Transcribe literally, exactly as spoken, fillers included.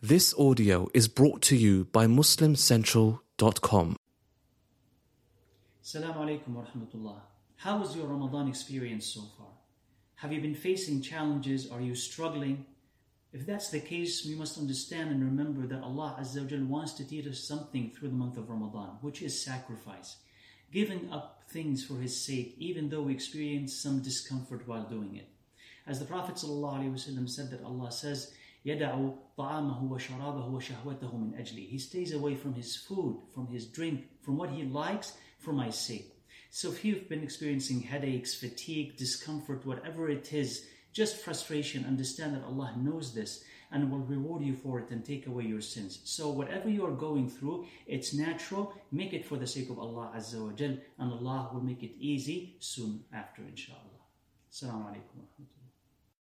This audio is brought to you by muslim central dot com. Assalamu alaikum wa rahmatullah. How was your Ramadan experience so far? Have you been facing challenges? Are you struggling? If that's the case, we must understand and remember that Allah Azza wa Jal wants to teach us something through the month of Ramadan, which is sacrifice. Giving up things for His sake, even though we experience some discomfort while doing it. As the Prophet ﷺ said that Allah says, يَدَعُ طَعَامَهُ وَشَرَابَهُ وَشَهْوَتَهُ مِنْ أَجْلِي. He stays away from his food, from his drink, from what he likes, for my sake. So if you've been experiencing headaches, fatigue, discomfort, whatever it is, just frustration, understand that Allah knows this and will reward you for it and take away your sins. So whatever you are going through, it's natural. Make it for the sake of Allah Azza wa Jal, and Allah will make it easy soon after, inshallah. Assalamu alaikum wa rahmatullah.